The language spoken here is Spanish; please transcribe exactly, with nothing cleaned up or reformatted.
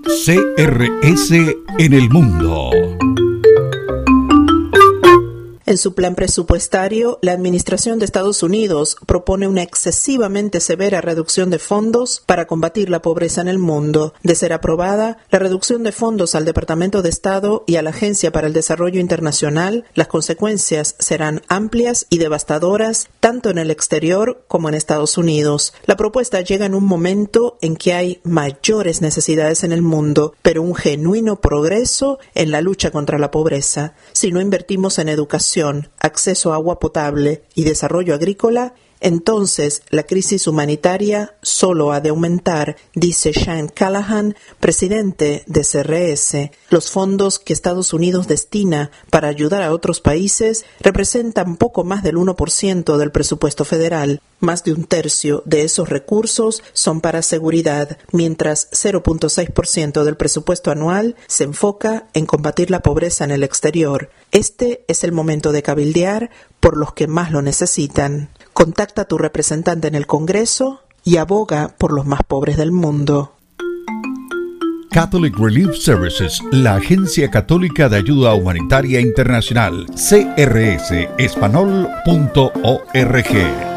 C R S en el mundo. En su plan presupuestario, la Administración de Estados Unidos propone una excesivamente severa reducción de fondos para combatir la pobreza en el mundo. De ser aprobada, la reducción de fondos al Departamento de Estado y a la Agencia para el Desarrollo Internacional, las consecuencias serán amplias y devastadoras tanto en el exterior como en Estados Unidos. La propuesta llega en un momento en que hay mayores necesidades en el mundo, pero un genuino progreso en la lucha contra la pobreza. Si no invertimos en educación, acceso a agua potable y desarrollo agrícola, entonces la crisis humanitaria solo ha de aumentar, dice Sean Callahan, presidente de C R S. Los fondos que Estados Unidos destina para ayudar a otros países representan poco más del uno por ciento del presupuesto federal. Más de un tercio de esos recursos son para seguridad, mientras cero punto seis por ciento del presupuesto anual se enfoca en combatir la pobreza en el exterior. Este es el momento de cabildear por los que más lo necesitan. Contacta a tu representante en el Congreso y aboga por los más pobres del mundo. Catholic Relief Services, la Agencia Católica de Ayuda Humanitaria Internacional, C R S español punto org.